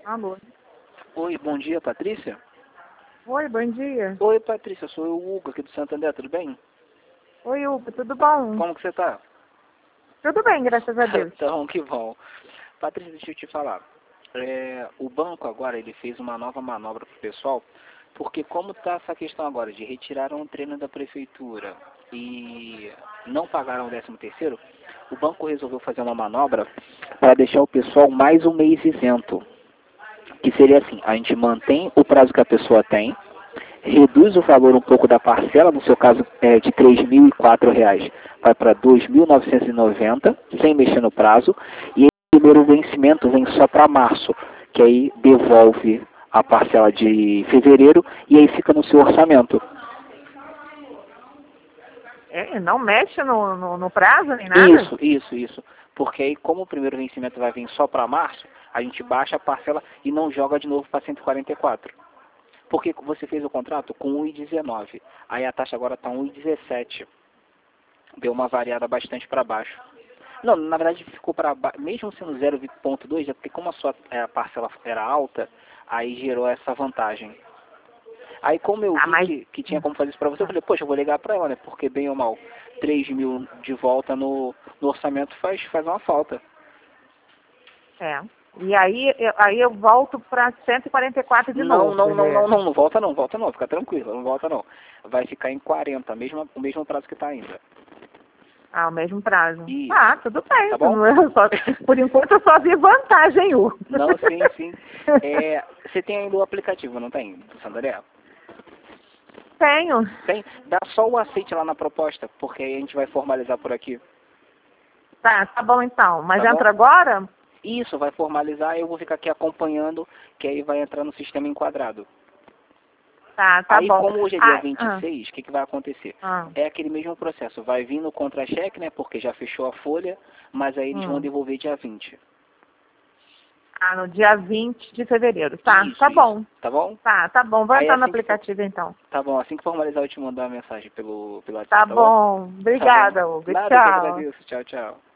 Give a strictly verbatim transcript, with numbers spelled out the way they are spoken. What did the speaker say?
Alô. Oi, bom dia, Patrícia. Oi, bom dia. Oi, Patrícia, sou eu, o Hugo, aqui do Santander, tudo bem? Oi, Hugo, tudo bom? Como que você tá? Tudo bem, graças a Deus. Então, que bom. Patrícia, deixa eu te falar. É, o banco agora, ele fez uma nova manobra pro pessoal, porque como tá essa questão agora de retirar um treino da prefeitura e não pagaram o décimo terceiro, o banco resolveu fazer uma manobra para deixar o pessoal mais um mês isento. Que seria assim, a gente mantém o prazo que a pessoa tem, reduz o valor um pouco da parcela, no seu caso é de três mil e quatro reais, vai para dois mil novecentos e noventa, sem mexer no prazo, e o primeiro vencimento vem só para março, que aí devolve a parcela de fevereiro e aí fica no seu orçamento. É, não mexe no, no, no prazo nem nada? Isso, isso, isso. Porque aí, como o primeiro vencimento vai vir só para março, a gente baixa a parcela e não joga de novo para cento e quarenta e quatro. Porque você fez o contrato com um e dezenove. Aí a taxa agora está um e dezessete. Deu uma variada bastante para baixo. Não, na verdade ficou para baixo, mesmo sendo zero vírgula dois, é porque como a sua é, a parcela era alta, aí gerou essa vantagem. Aí como eu Ah, vi mas... que, que tinha como fazer isso para você, eu falei, poxa, eu vou ligar para ela, né? Porque bem ou mal, três mil de volta no, no orçamento faz, faz uma falta. É. E aí, eu, aí eu volto para cento e quarenta e quatro de Não, novo. não, quer não, não, dizer. não, não volta não, volta não, fica tranquilo, não volta não. Vai ficar em quarenta, mesmo, o mesmo prazo que está ainda. Ah, o mesmo prazo. Isso. Ah, tudo bem. Tá bom? Eu só, por enquanto eu só vi vantagem, Hugo. Não, sim, sim. É, você tem ainda o aplicativo, não tem? Do Santander? Tenho. Tem? Dá só o aceite lá na proposta, porque aí a gente vai formalizar por aqui. Tá, tá bom então. Mas Tá bom? entra agora? Isso, vai formalizar e eu vou ficar aqui acompanhando, que aí vai entrar no sistema enquadrado. Tá, tá Aí, bom. como hoje é dia Ah, vinte e ah, seis, o que, que vai acontecer? ah, É aquele mesmo processo, vai vir no contra-cheque, né, porque já fechou a folha, mas aí eles vão hum. devolver dia vinte. Ah, no dia vinte de fevereiro. Tá, Isso, tá isso. bom. Tá bom? Tá, tá bom. Vou Aí entrar no assim que for, aplicativo então. tá bom, assim que formalizar eu te mando uma mensagem pelo, pelo Tá WhatsApp, tá bom? bom. Tá bom. Obrigada, Hugo. Nada que Tchau. agradeço. Tchau, tchau.